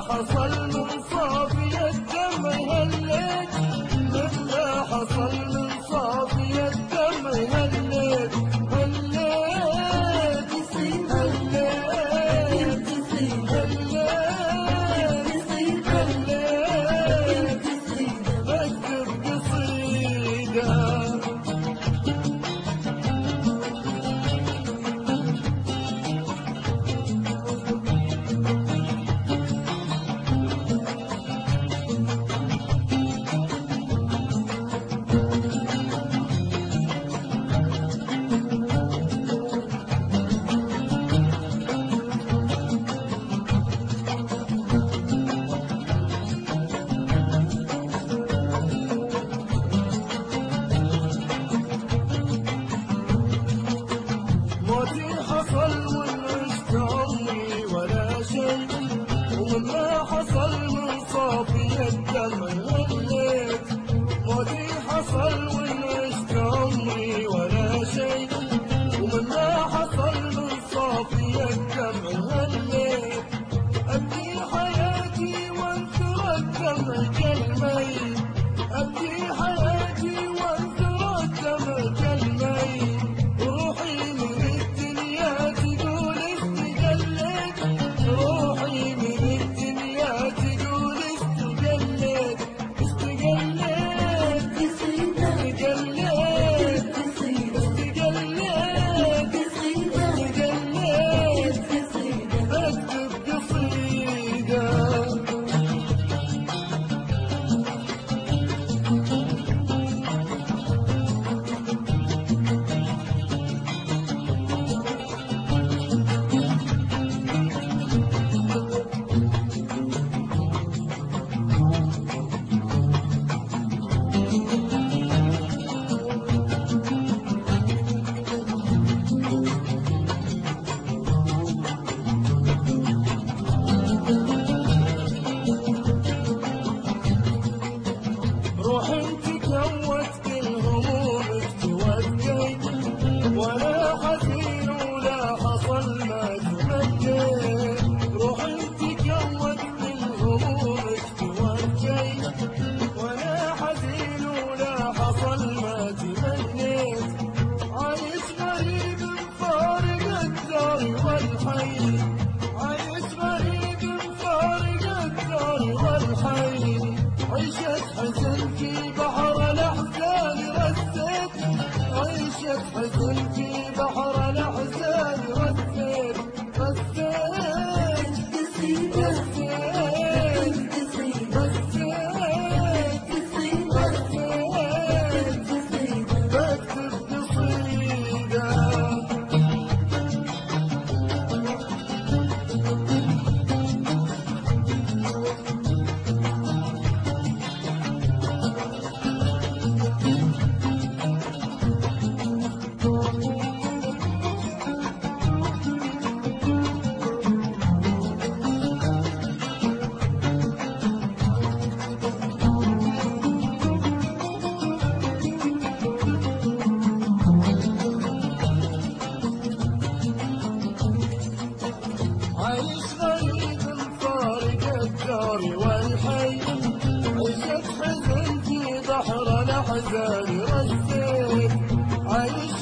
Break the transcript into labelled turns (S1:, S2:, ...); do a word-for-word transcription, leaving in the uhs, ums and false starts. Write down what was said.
S1: حصل من صافي الدمع هليت، مهما حصل من صافي الدمع هليت، هليت هليت هليت هليت بكتب قصيدة. موتي حصل وعشت عمري ولا شيء، وما حصل من صافي الدمع هليت. موتي حصل وعشت عمري ولا شيء، وما حصل من صافي الدمع هليت. أبكي حياتي وانثر الدمع كالميت، أبكي حياتي وانثر الدمع كالميت. روحي من الدنيا تقول استقلت، روحي من الدنيا تقول استقلت، استقلت استقلت استقلت استقلت بكتب قصيدة. روحي تكوت بالهموم توجيت، ولا حزين ولا حصل ما تمنيت. روحي تكوت بالهموم توجيت، ولا حزين ولا حصل ما تمنيت. عايش غريب فارق الدار والحي، عايش غريب فارق الدار والحي. عيشة حزن في بحر الأحزان رسيت، عيشة حزن في بحر الأحزان رسيت، رسيت رسيت رسيت رسيت بكتب قصيدة. عايش غريب فارق الدار والحي، عيشة حزن في بحر الأحزان رسيت. عايش